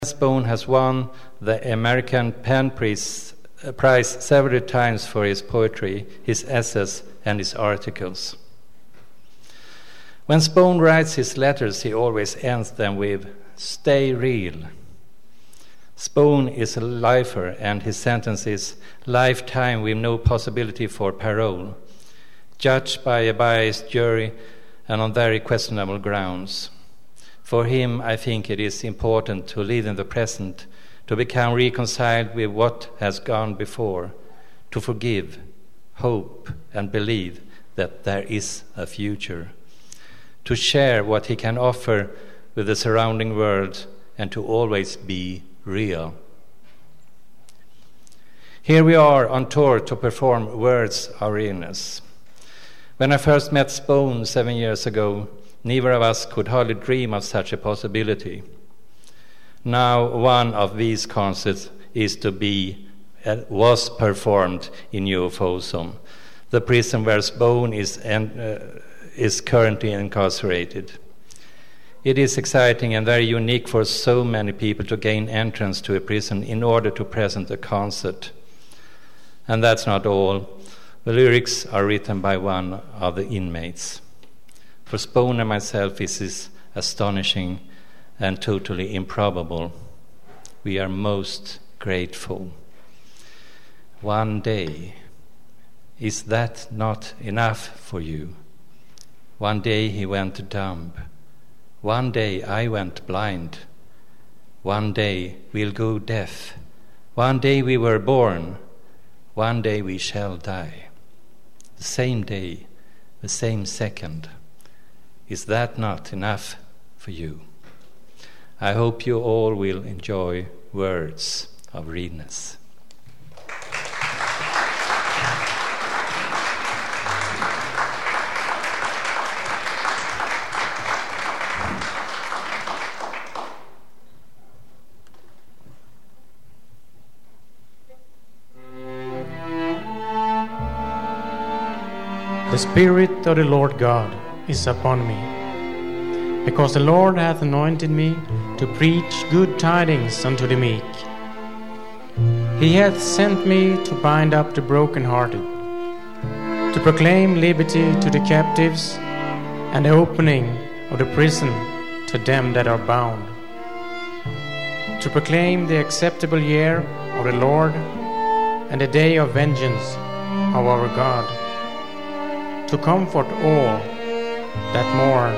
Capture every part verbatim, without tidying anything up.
Spohn has won the American Pen Prize, uh, Prize several times for his poetry, his essays, and his articles. When Spohn writes his letters, he always ends them with, "Stay real." Spohn is a lifer, and his sentence is lifetime with no possibility for parole, judged by a biased jury and on very questionable grounds. For him, I think it is important to live in the present, to become reconciled with what has gone before, to forgive, hope, and believe that there is a future, to share what he can offer with the surrounding world, and to always be real. Here we are on tour to perform Words of Realness. When I first met Spohn seven years ago, neither of us could hardly dream of such a possibility. Now one of these concerts is to be, uh, was performed in New Folsom, the prison where Spohn is, uh, is currently incarcerated. It is exciting and very unique for so many people to gain entrance to a prison in order to present a concert. And that's not all. The lyrics are written by one of the inmates. For Spohn and myself, this is astonishing and totally improbable. We are most grateful. One day, is that not enough for you? One day he went dumb. One day I went blind. One day we'll go deaf. One day we were born. One day we shall die. The same day, the same second. Is that not enough for you? I hope you all will enjoy Words of Realness. The Spirit of the Lord God is upon me, because the Lord hath anointed me to preach good tidings unto the meek. He hath sent me to bind up the brokenhearted, to proclaim liberty to the captives, and the opening of the prison to them that are bound, to proclaim the acceptable year of the Lord and the day of vengeance of our God, to comfort all that mourn,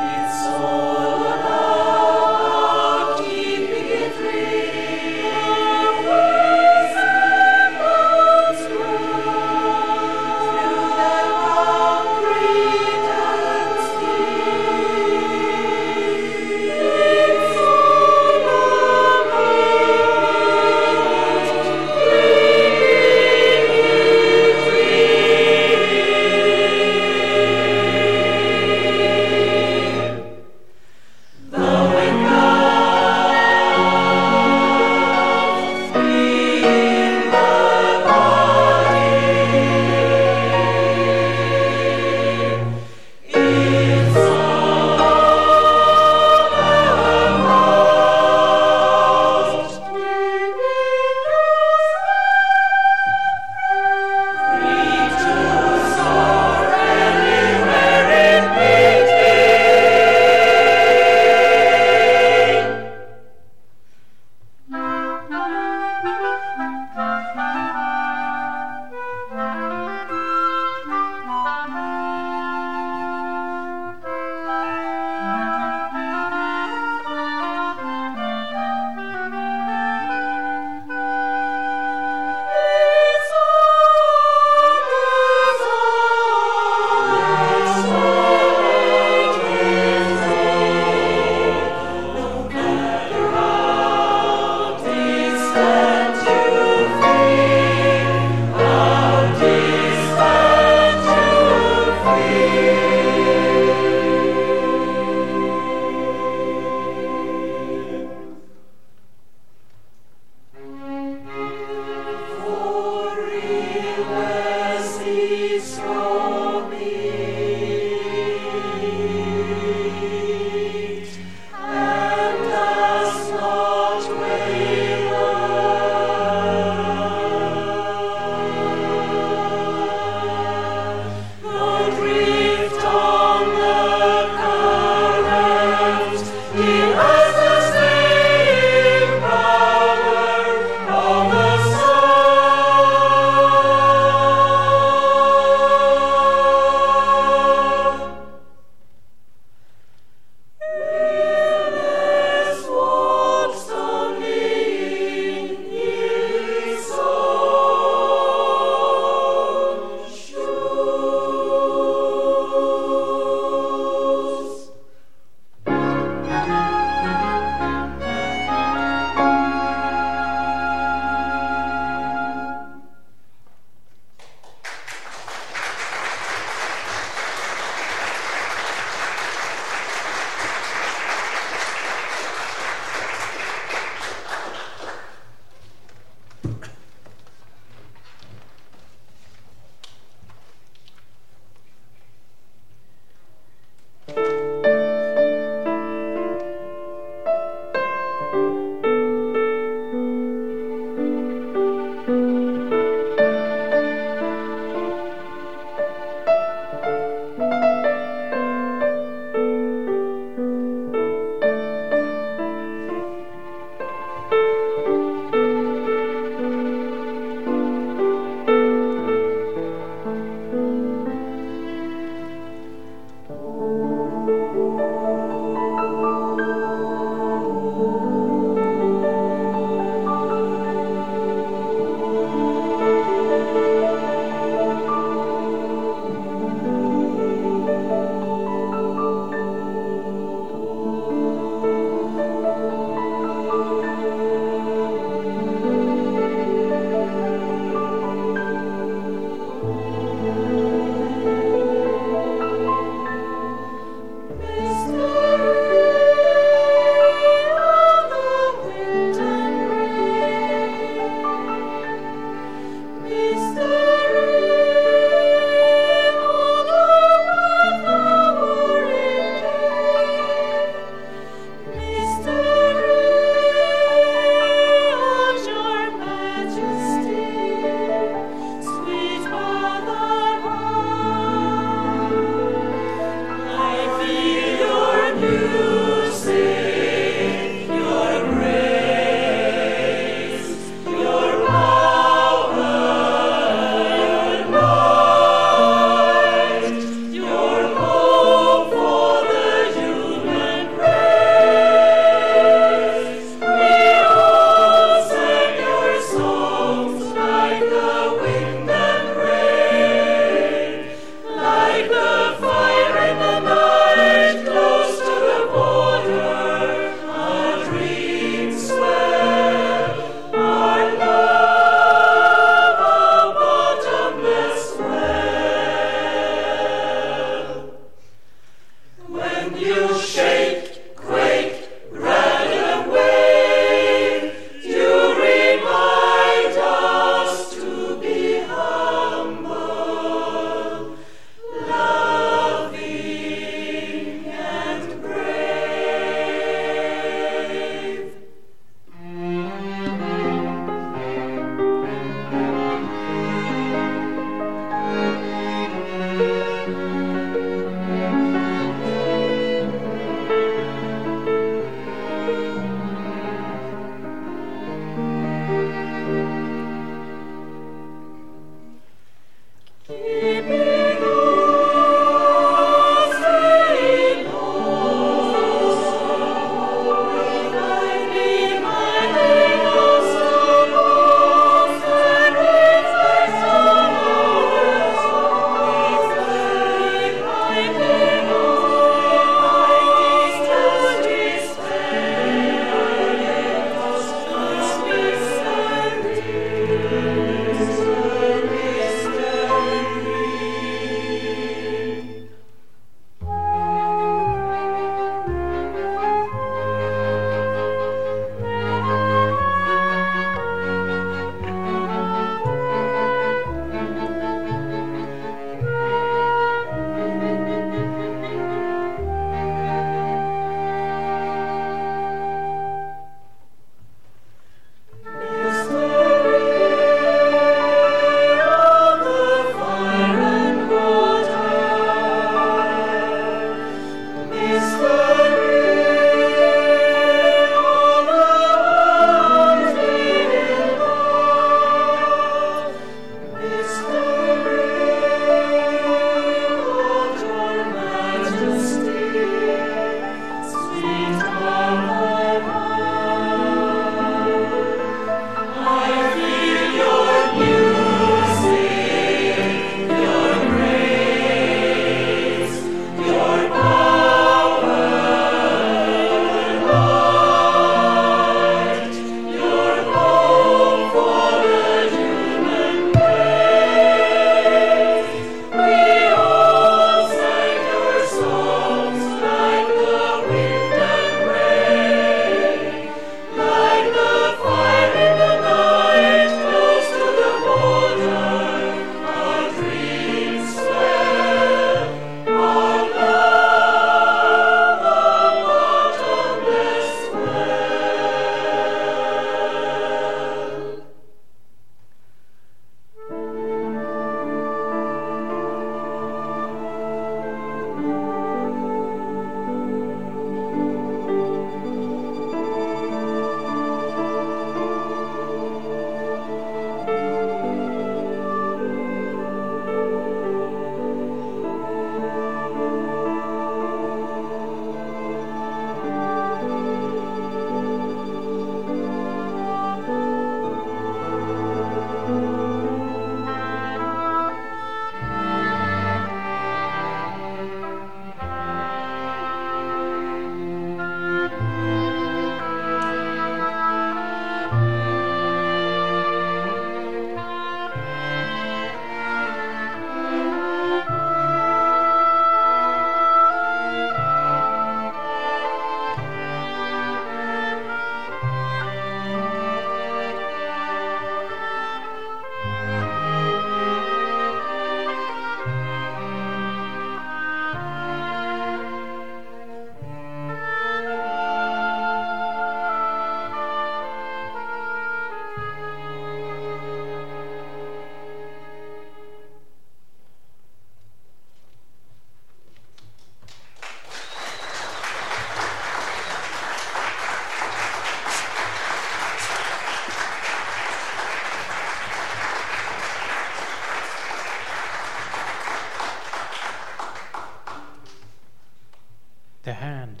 the hand,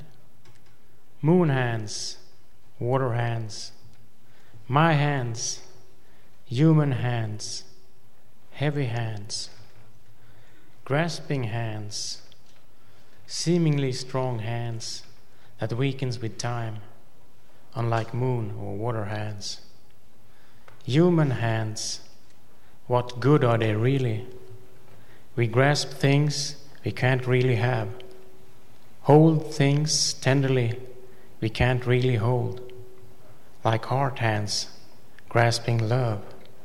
moon hands, water hands, my hands, human hands, heavy hands, grasping hands, seemingly strong hands that weakens with time, unlike moon or water hands. Human hands, what good are they really? We grasp things we can't really have. hold things tenderly we can't really hold, like heart hands grasping love.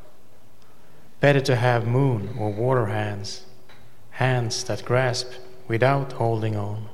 Better to have moon or water hands, hands that grasp without holding on.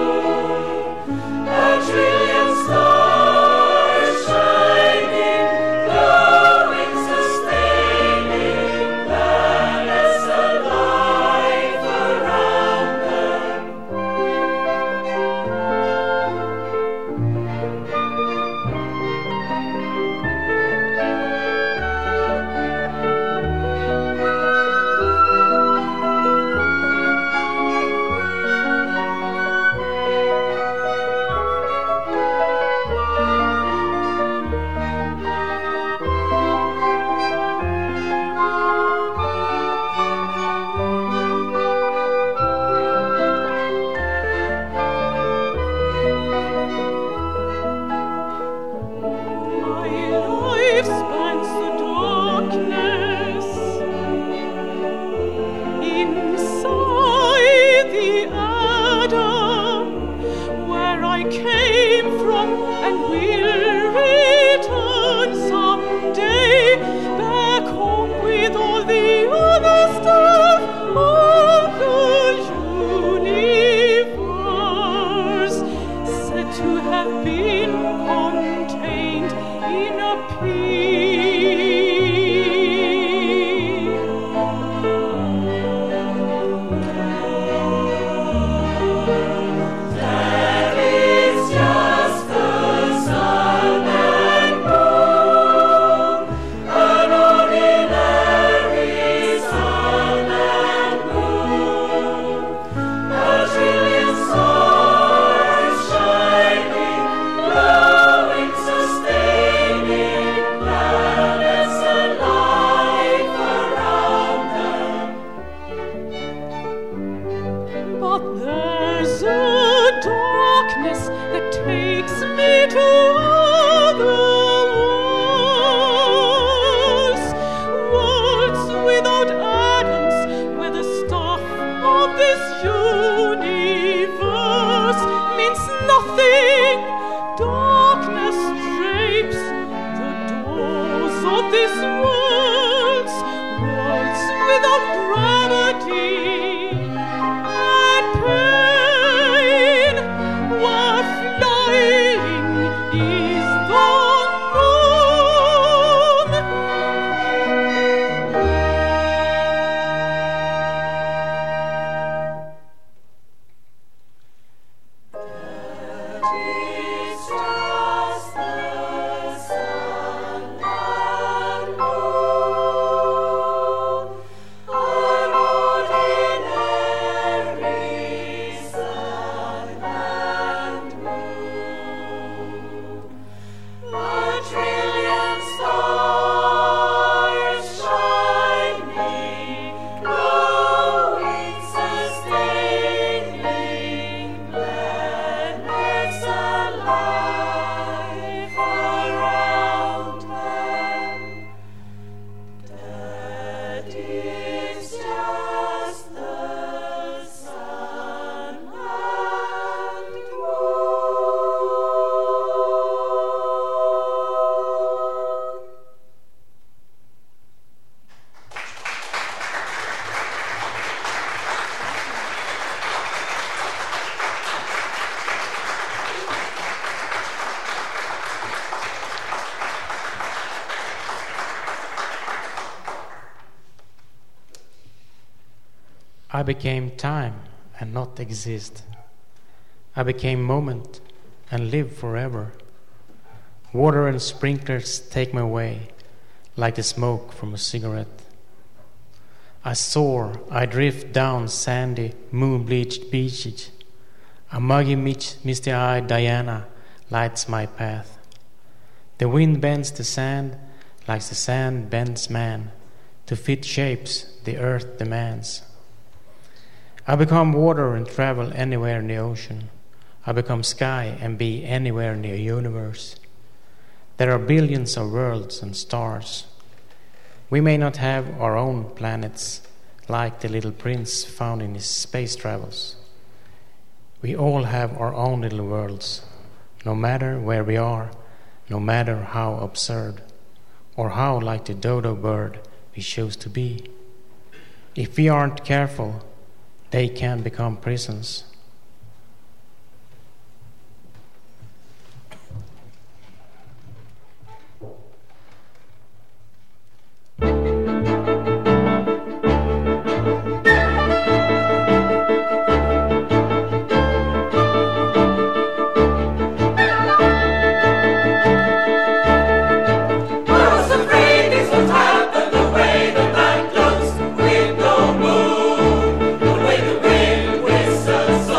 A trillion stars shining I became time and not exist. I became moment and live forever. Water and sprinklers take me away like the smoke from a cigarette. I soar, I drift down sandy, moon-bleached beaches. A muggy, misty-eyed Diana lights my path. The wind bends the sand like the sand bends man to fit shapes the earth demands. I become water and travel anywhere in the ocean. I become sky and be anywhere in the universe. There are billions of worlds and stars. We may not have our own planets like the little prince found in his space travels. We all have our own little worlds, no matter where we are, no matter how absurd, or how like the dodo bird we choose to be. If we aren't careful, they can become prisons. The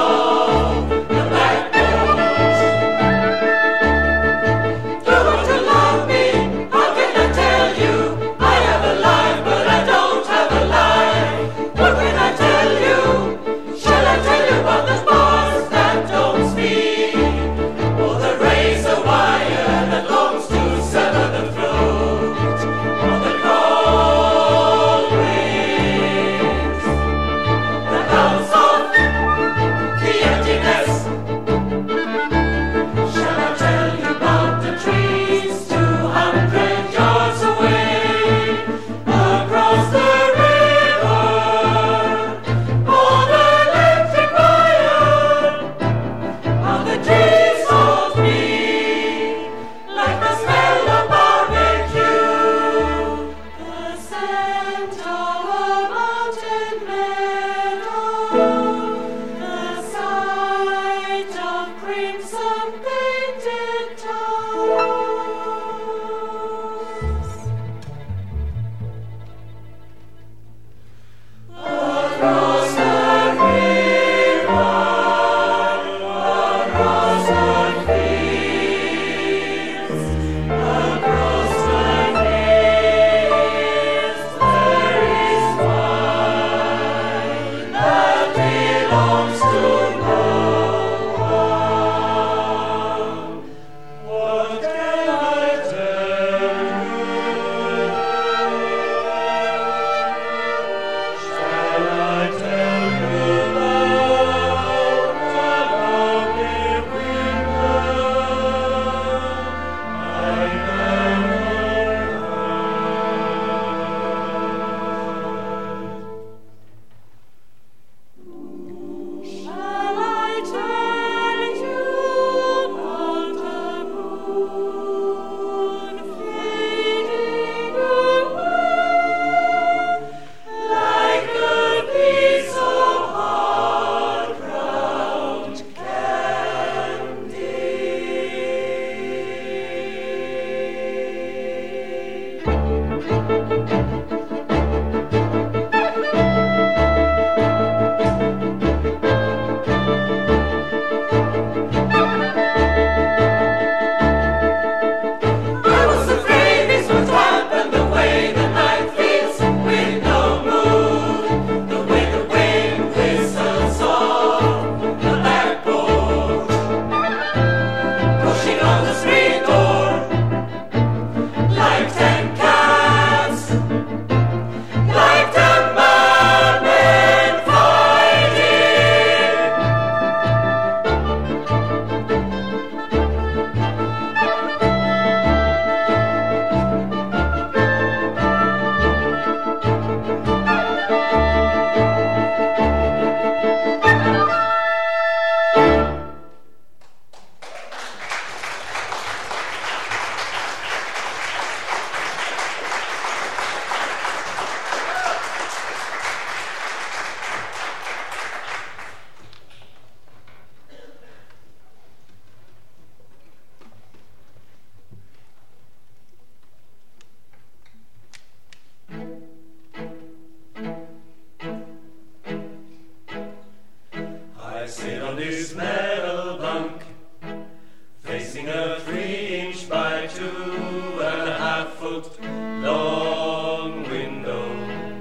my two and a half foot long window,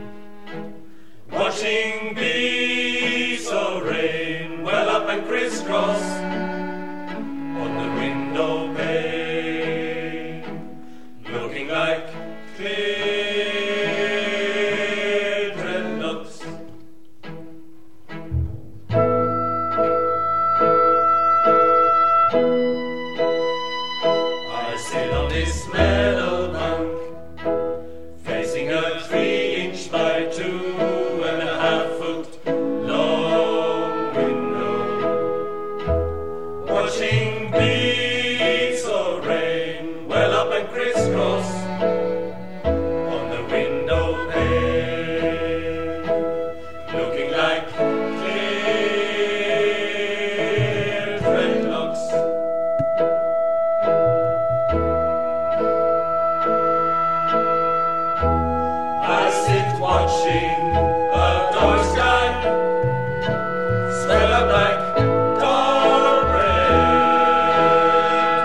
watching bees of rain well up and crisscross on the window pane, looking like clear dreadlocks. I sit on this metal bunk, facing a three-inch by two and a half foot long window, watching beads of rain well up and crisscross on the window pane, looking like clear dreadlocks. I sit watching a dark sky swell up like dark red.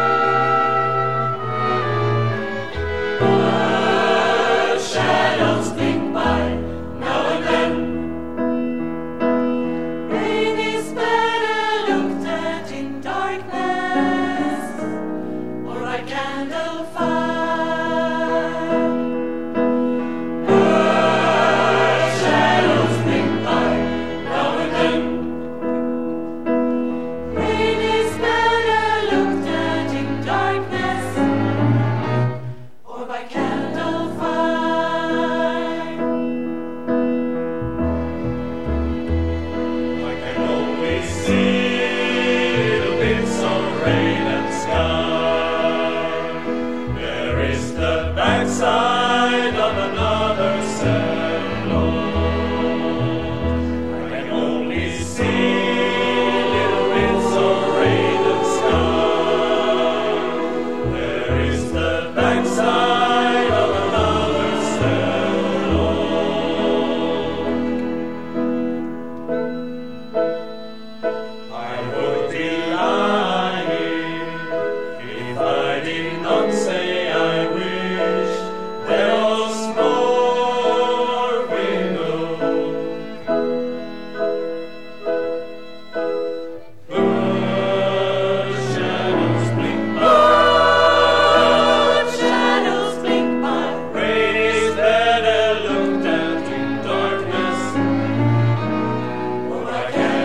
The shadows blink by now and then. Rain is better looked at in darkness or by candlefire. Shadows blink by now and then. Rain is better looked at in darkness or by candlefire. I can only see little bits of rain and sky. There is the backside of another cell. I can only see little bits of rain and sky. There is the backside of another cell. I would be lying if I did not say I wish there was more window. But shadows blink by. Shadows blink by. Rain is better looked at in darkness or by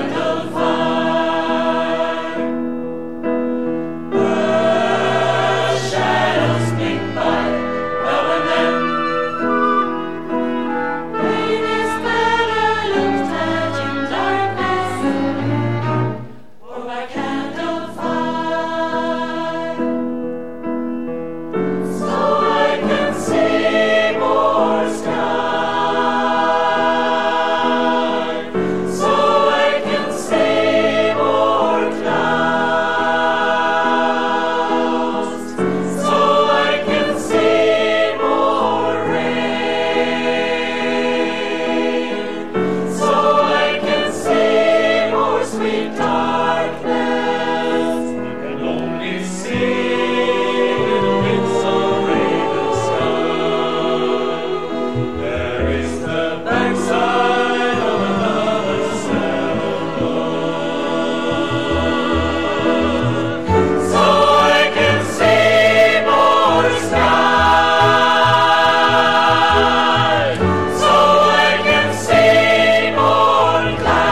candlefire. The shadows blink by now and then. Rain is better looked at in darkness or by candlefire. So I can see more sky. So I can see more clouds. So I can see more rain. So I can see more sweet darkness. You can only see little bits of rain and sky. There is the backside of another cell. So I can see more sky. So I can see more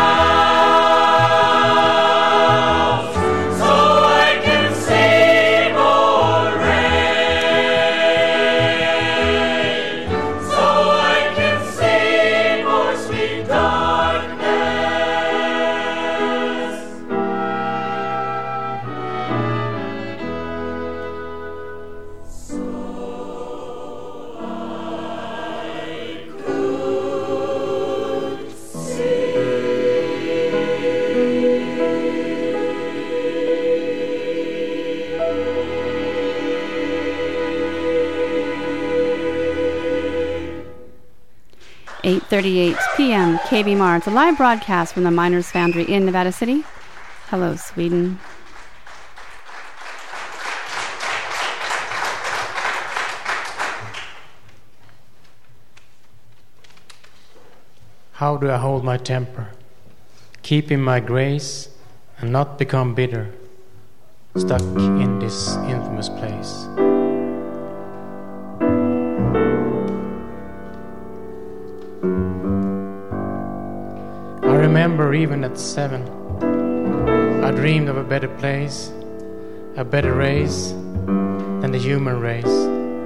clouds. So I can see more rain. So I can see more sweet darkness. So I could eight thirty-eight p.m. K B M R. It's a live broadcast from the Miners Foundry in Nevada City. Hello, Sweden. How do I hold my temper, keeping my grace and not become bitter, stuck in this infamous place? I remember even at seven, I dreamed of a better place, a better race than the human race.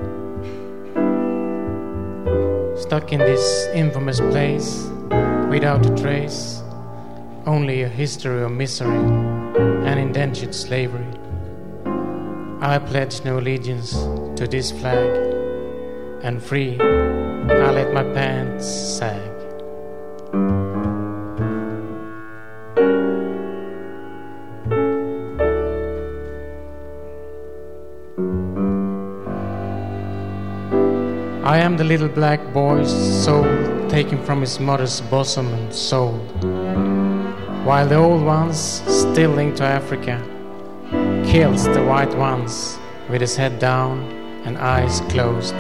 Stuck in this infamous place, without a trace, only a history of misery and indentured slavery. I pledge no allegiance to this flag, and free I let my pants sag. I am the little black boy's soul taken from his mother's bosom and sold, while the old ones, still linked to Africa, kills the white ones with his head down and eyes closed.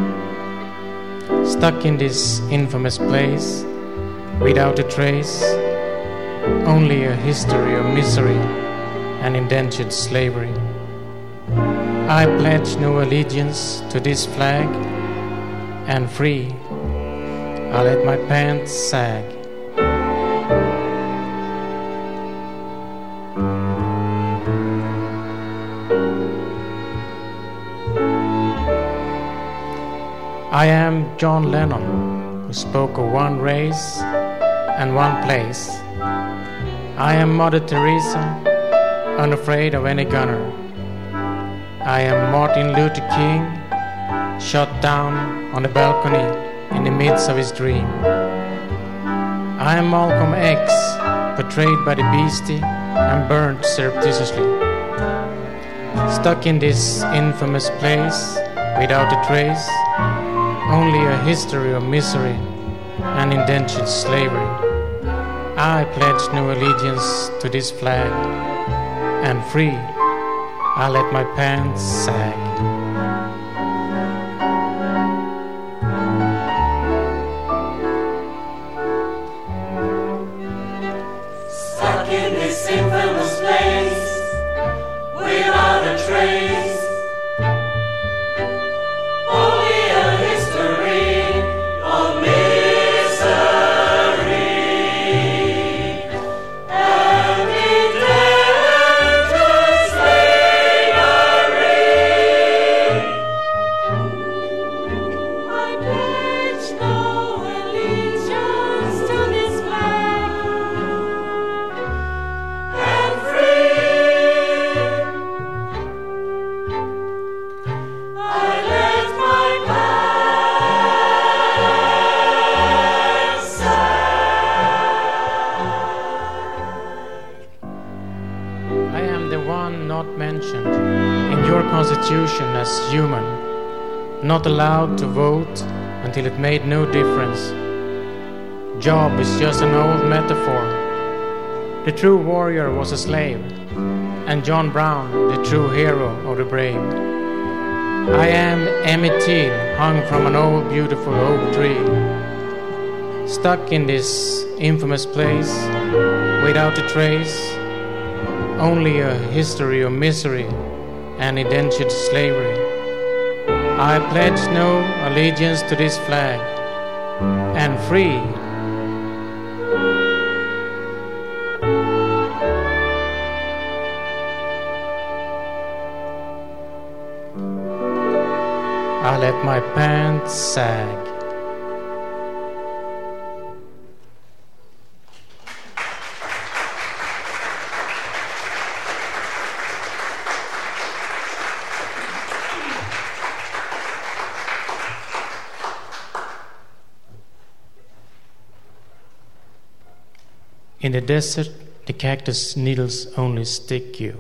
Stuck in this infamous place, without a trace, only a history of misery and indentured slavery. I pledge no allegiance to this flag, and free I let my pants sag. I am John Lennon, who spoke of one race and one place. I am Mother Teresa, unafraid of any gunner. I am Martin Luther King, shot down on the balcony in the midst of his dream. I am Malcolm X, portrayed by the beastie and burnt surreptitiously. Stuck in this infamous place, without a trace, only a history of misery and indentured slavery. I pledge no allegiance to this flag, and free I let my pants sag. Stuck in this infamous place, without a trace, only a history of misery and indentured slavery. I pledge no allegiance to this flag, and free I let my pants I am the one not mentioned in your constitution as human, not allowed to vote until it made no difference. Job is just an old metaphor. The true warrior was a slave, and John Brown, the true hero of the brave. I am Emmett Till, hung from an old beautiful oak tree. Stuck in this infamous place, without a trace, only a history of misery and indentured slavery. I pledge no allegiance to this flag, and free I let my pants sag. In the desert, the cactus needles only stick you.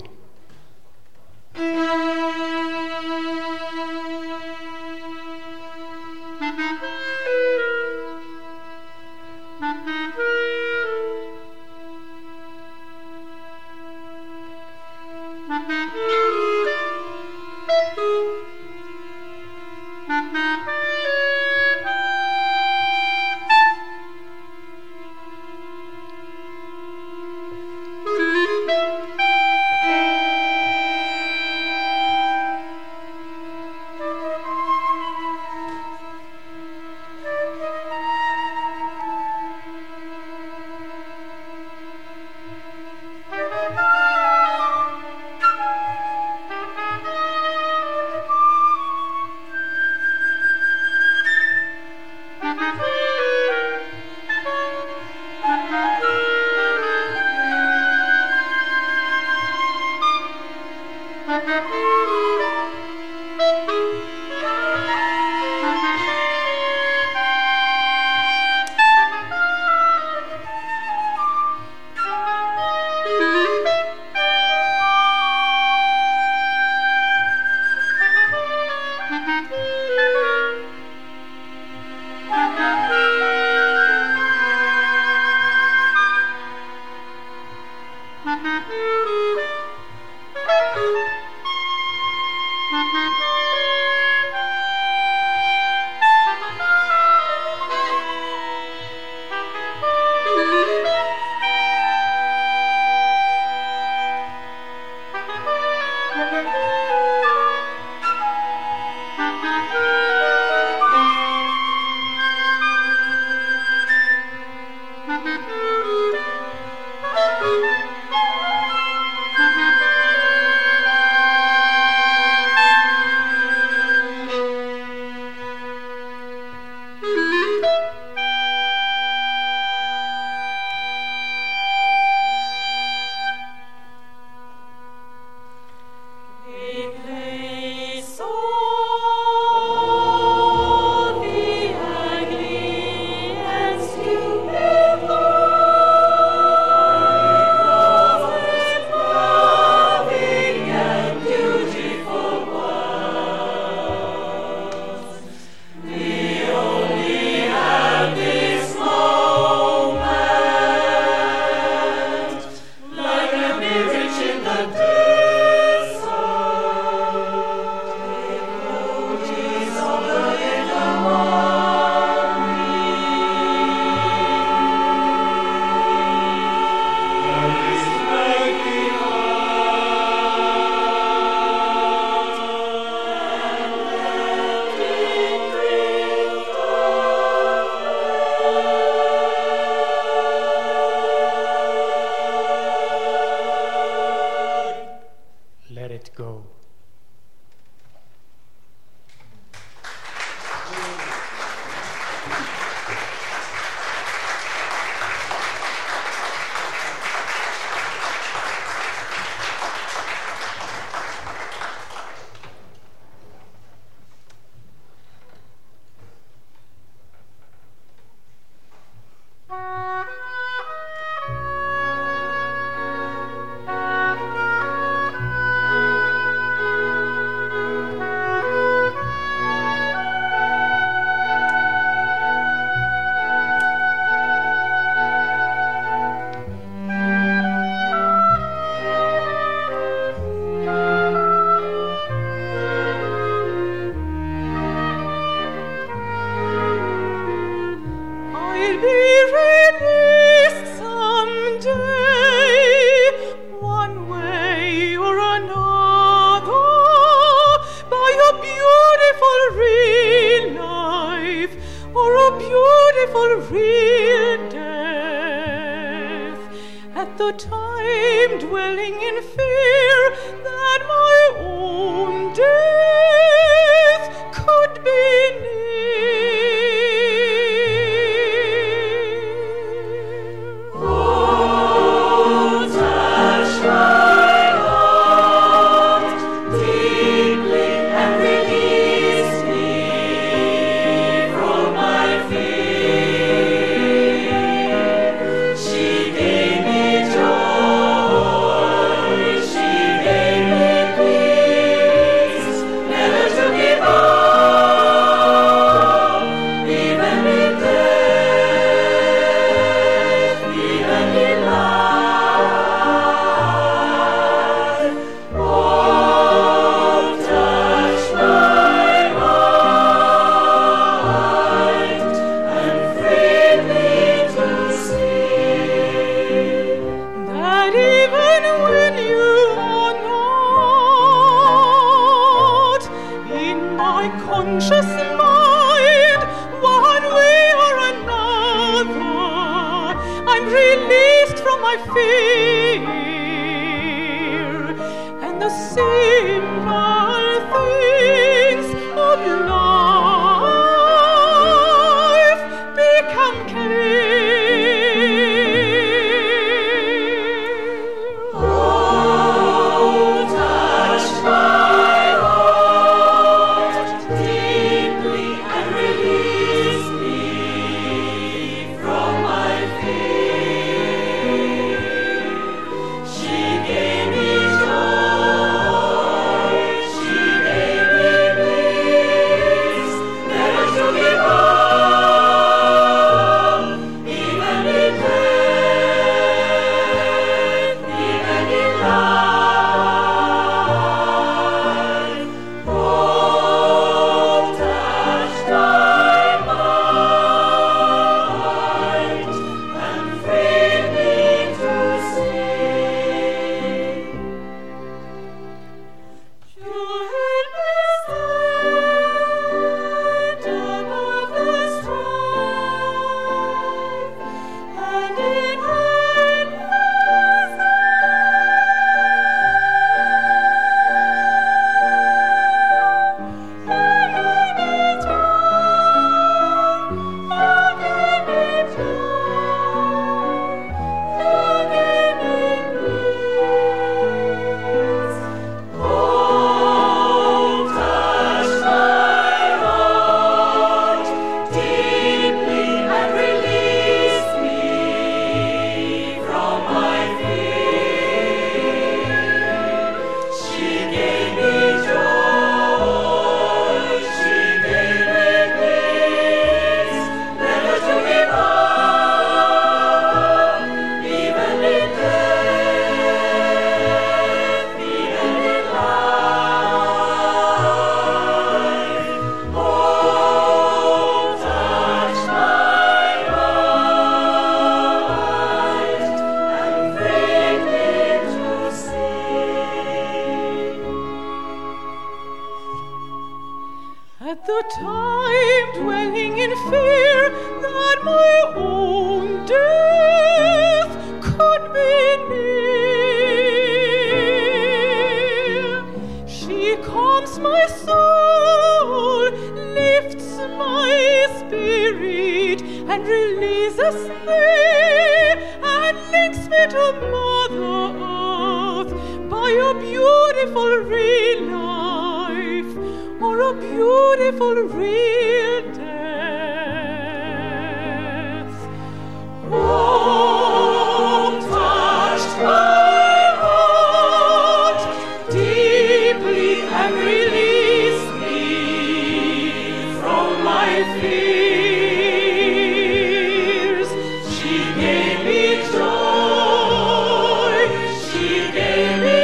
She gave me joy. At the time dwelling in fear that my own death could be near, she calms my soul, lifts my spirit, and releases me, and links me to Mother Earth by a beautiful real life, or a beautiful real death. Oh, touched my heart deeply and released me from my fears. She gave me joy, she gave me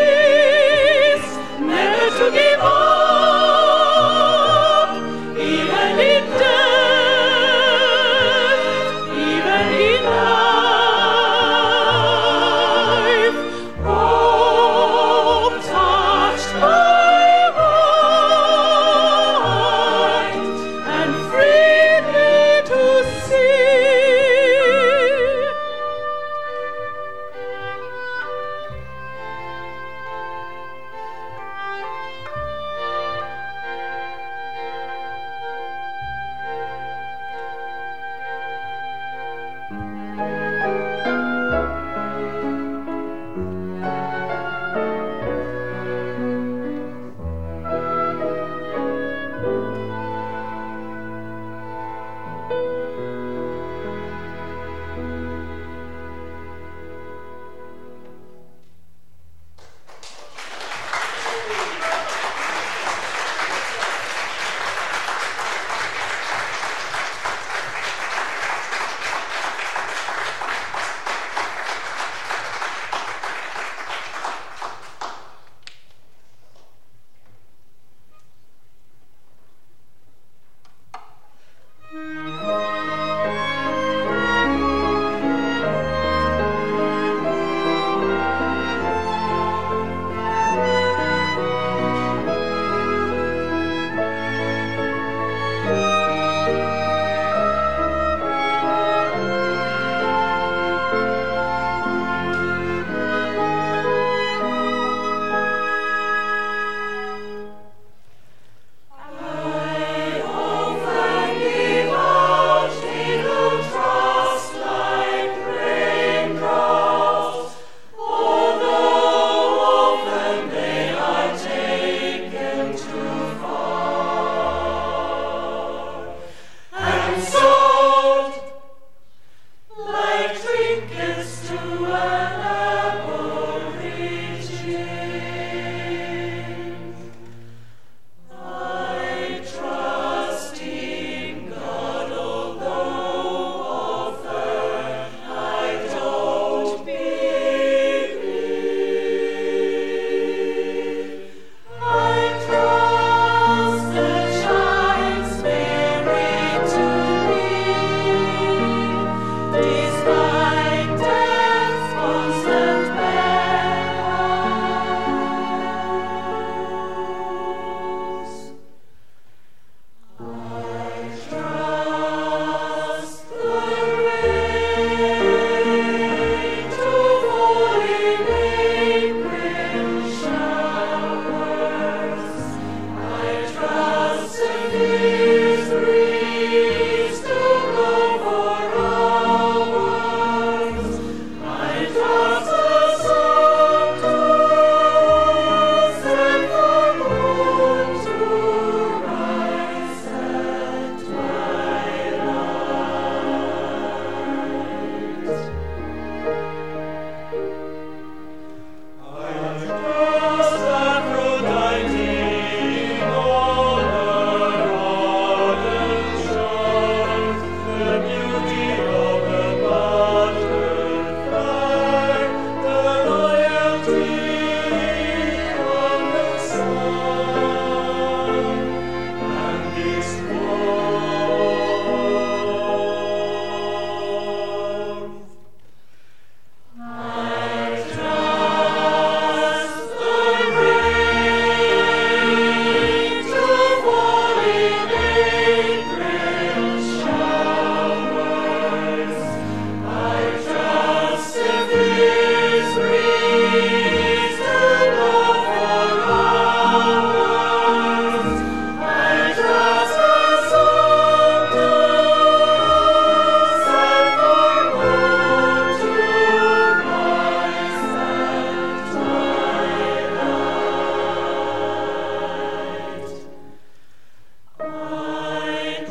peace, never to give up. Even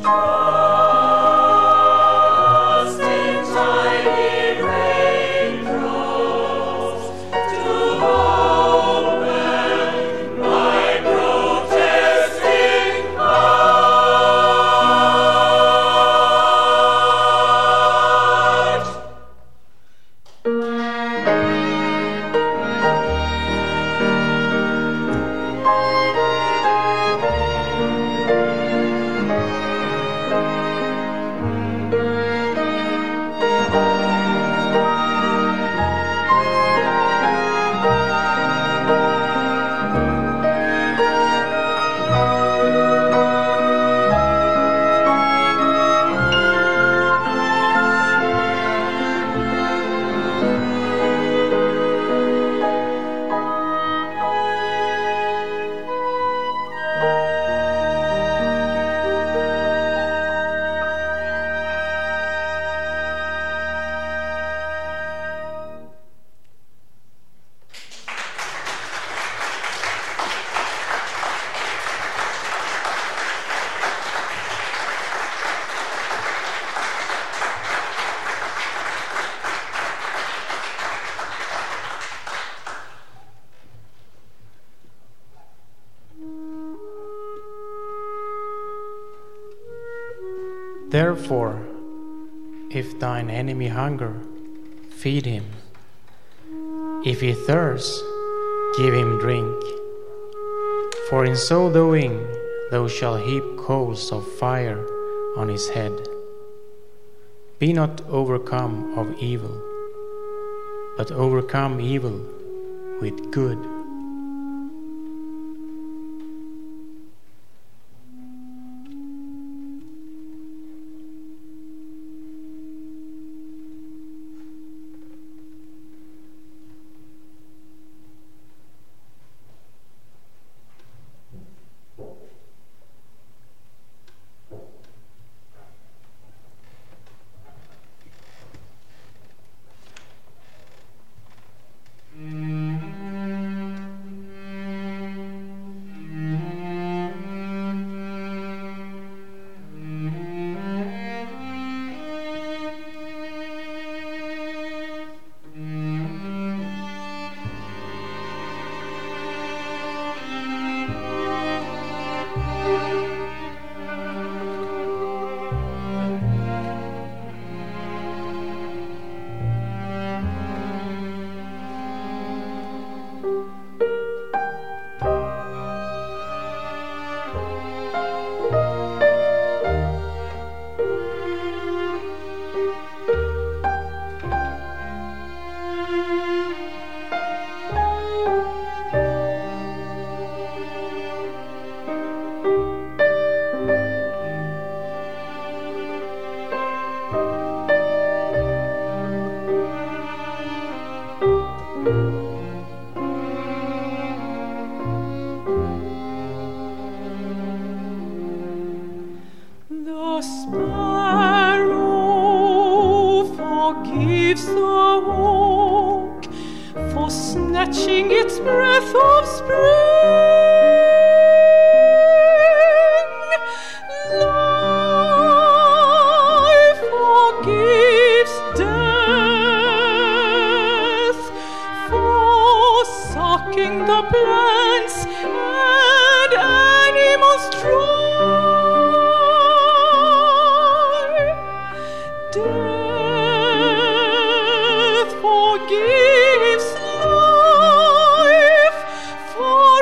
Trust in tiny raindrops to open my protesting heart. Therefore, if thine enemy hunger, feed him. If he thirst, give him drink. For in so doing, thou shalt heap coals of fire on his head. Be not overcome of evil, but overcome evil with good. The sparrow forgives the hawk for snatching its breath of spring. Life forgives death for sucking the plants and animals dry. Death forgives life for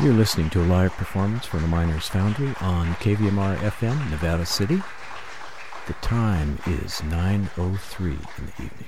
You're listening to a live performance from the Miners Foundry on K V M R F M, Nevada City. The time is nine oh three in the evening.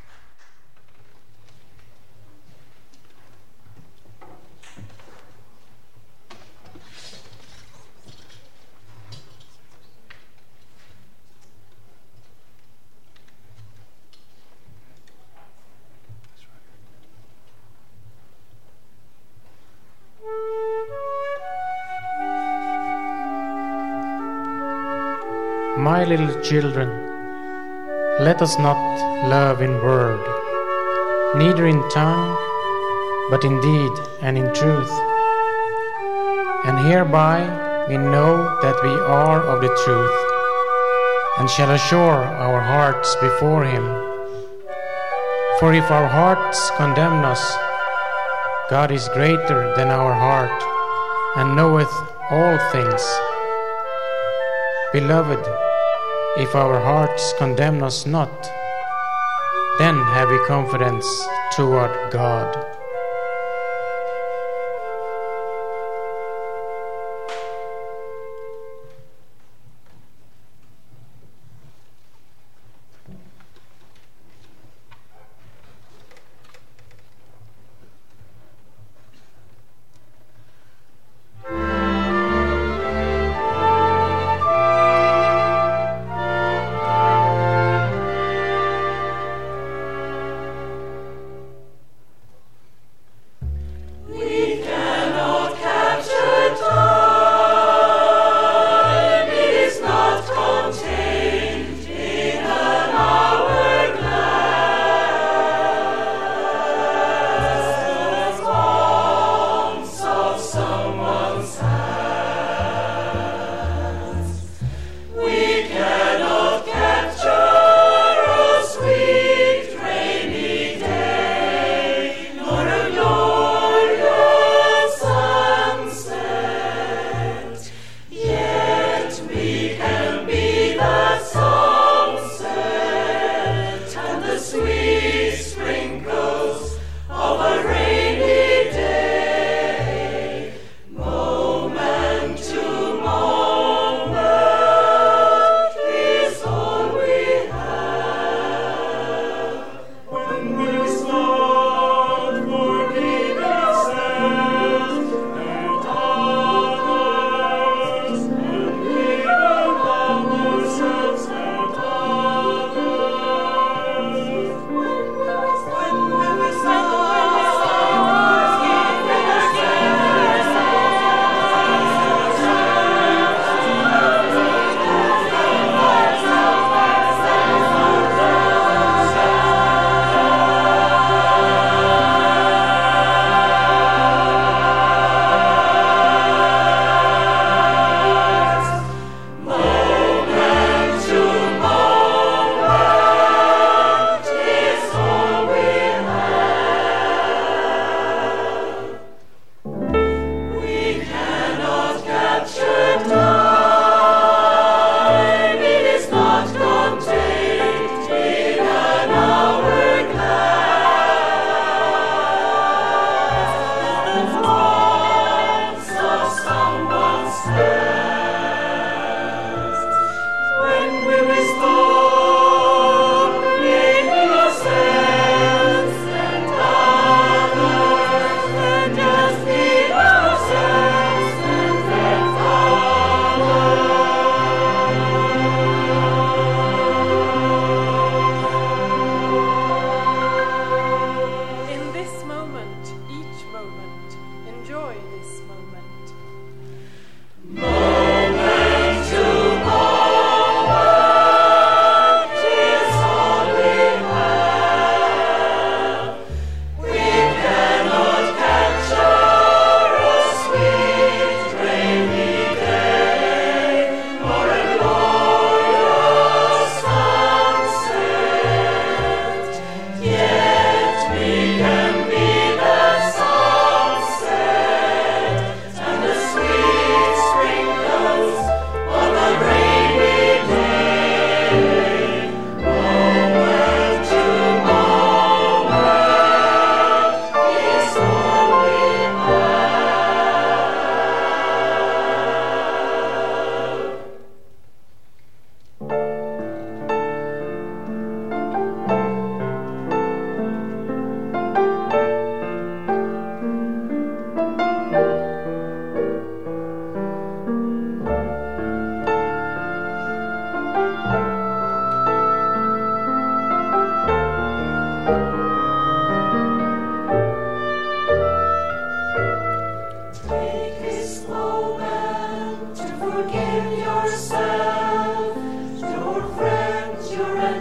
My little children, let us not love in word, neither in tongue, but in deed and in truth. And hereby we know that we are of the truth, and shall assure our hearts before Him. For if our hearts condemn us, God is greater than our heart, and knoweth all things. Beloved, if our hearts condemn us not, then have we confidence toward God.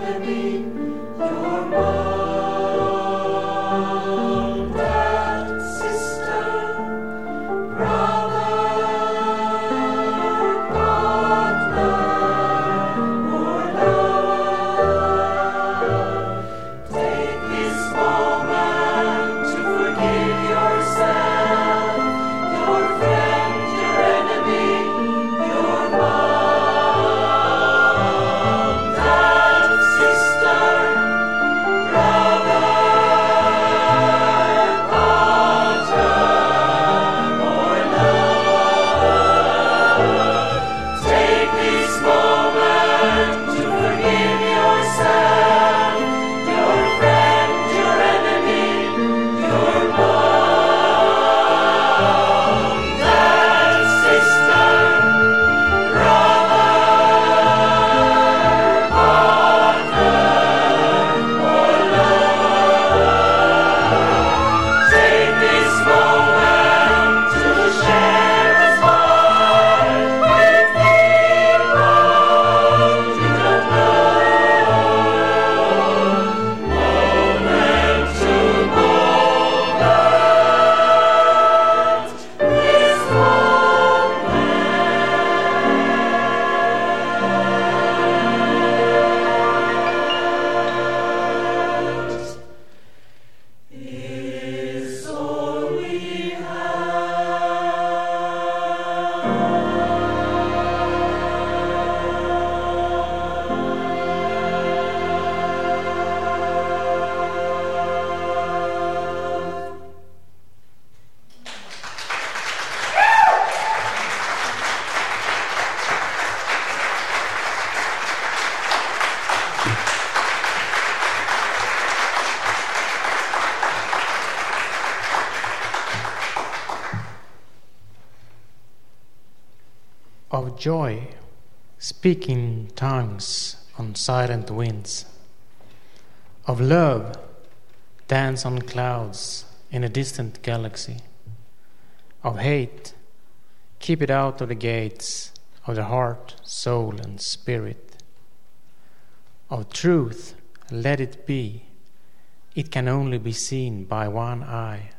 Of joy, speaking tongues on silent winds. Of love, dance on clouds in a distant galaxy. Of hate, keep it out of the gates of the heart, soul, and spirit. Of truth, let it be. It can only be seen by one eye.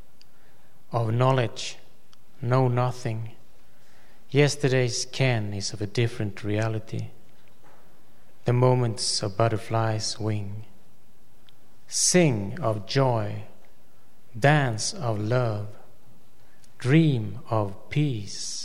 Of knowledge, know nothing. Yesterday's ken is of a different reality. The moments of butterfly's wing. Sing of joy, dance of love, dream of peace.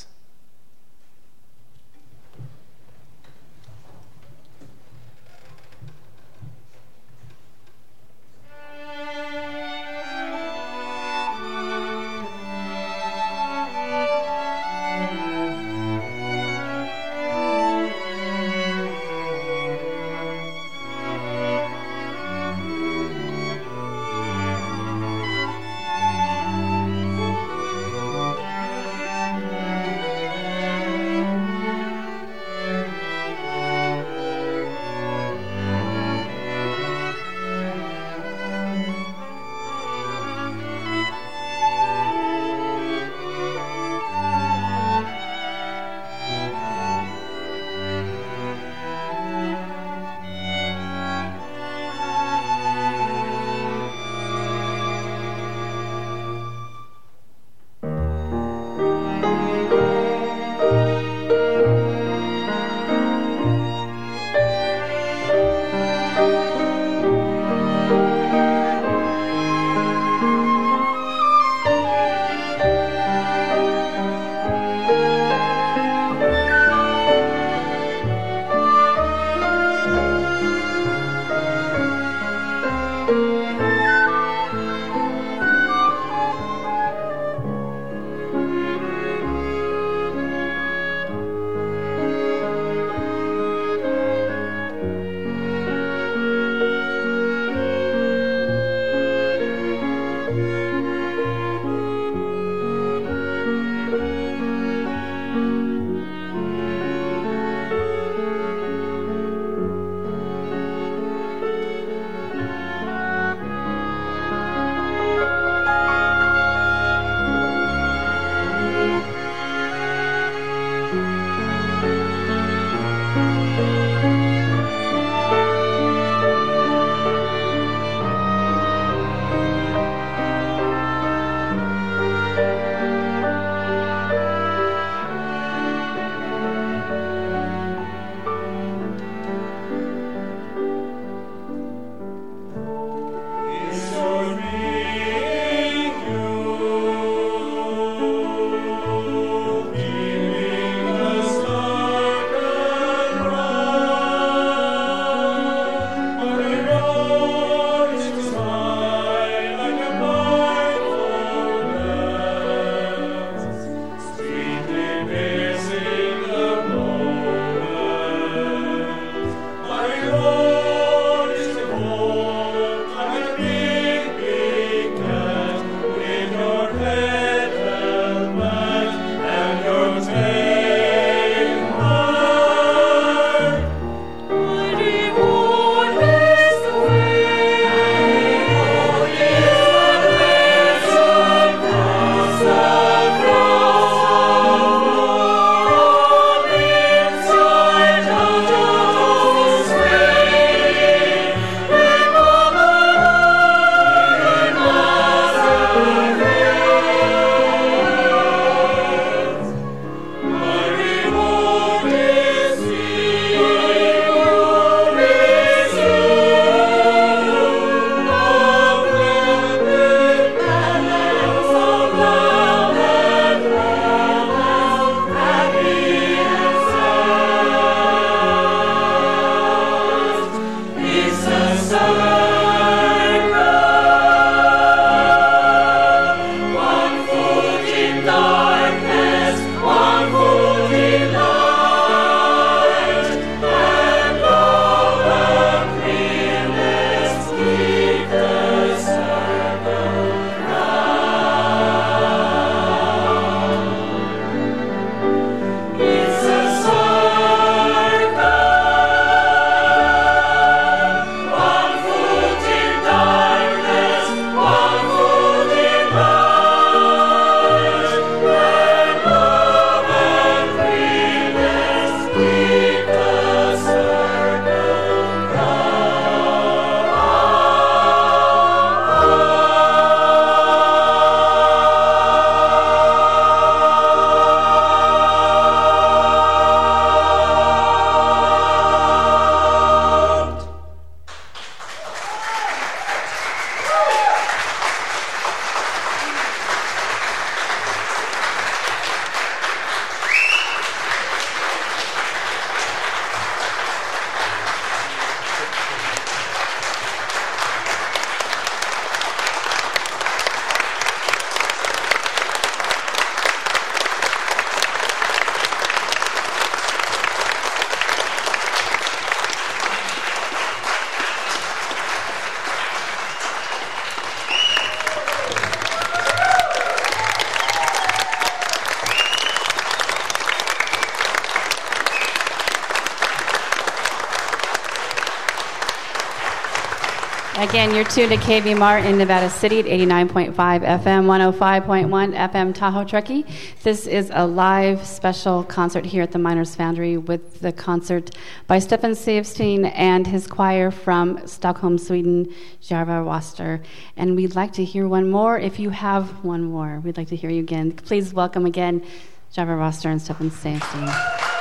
Again, you're tuned to K V M R in Nevada City at eighty-nine point five F M, one oh five point one F M Tahoe Truckee. This is a live special concert here at the Miners Foundry with the concert by Stefan Seivstein and his choir from Stockholm, Sweden, Jarva Waster. And we'd like to hear one more. If you have one more, we'd like to hear you again. Please welcome again Jarva Waster and Stefan Seivstein.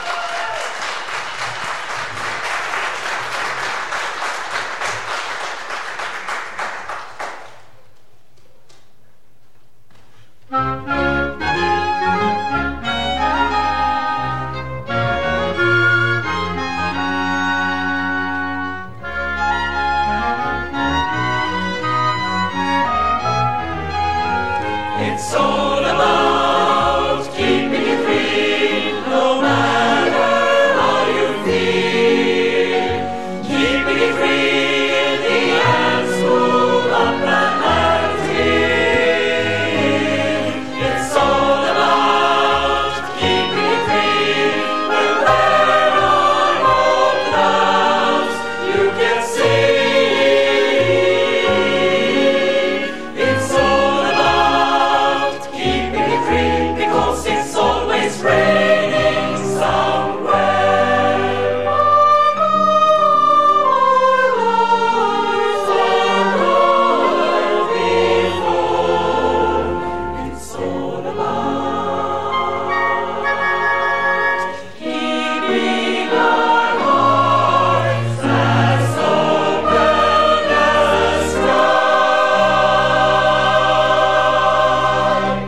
It's all about keeping it free, no matter how you feel. Keeping it free in the hands full up and empty. It's all about keeping it free when there are no clouds you can see. It's all about keeping it free because it's always raining somewhere. Somewhere before. It's all about keeping our hearts as open as sky.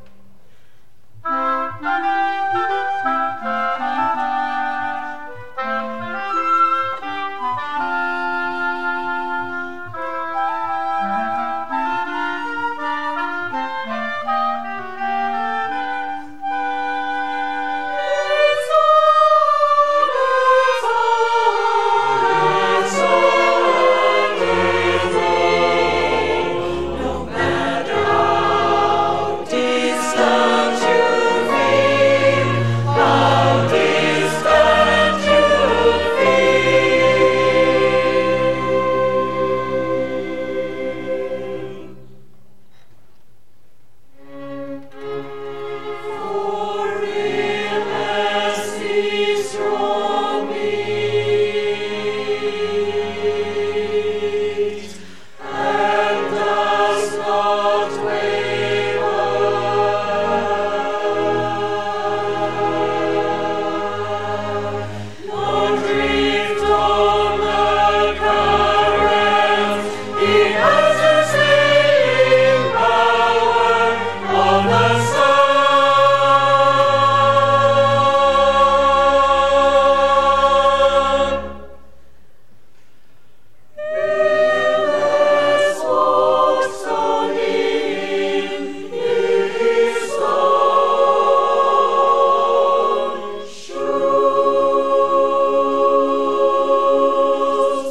It's no matter how distant you feel, how distant you For real as these strong meet, and does not waver, nor drift on the current. He has the same power on the sun. Illness walks on him in his own shoes.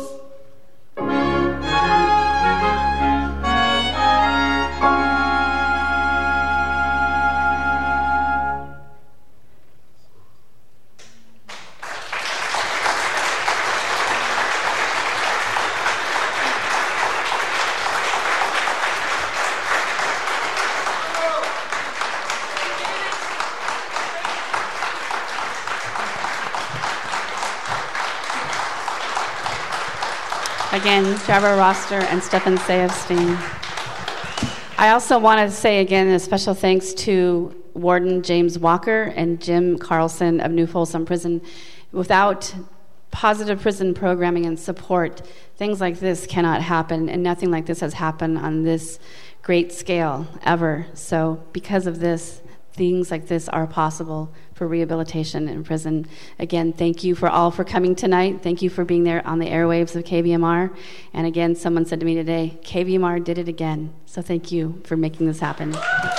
Again, Jarva Roster and Stefan Seivstein. I also want to say again a special thanks to Warden James Walker and Jim Carlson of New Folsom Prison. Without positive prison programming and support, things like this cannot happen, and nothing like this has happened on this great scale ever. So because of this, things like this are possible for rehabilitation in prison. Again, thank you for all for coming tonight. Thank you for being there on the airwaves of K V M R. And again, someone said to me today, K V M R did it again. So thank you for making this happen.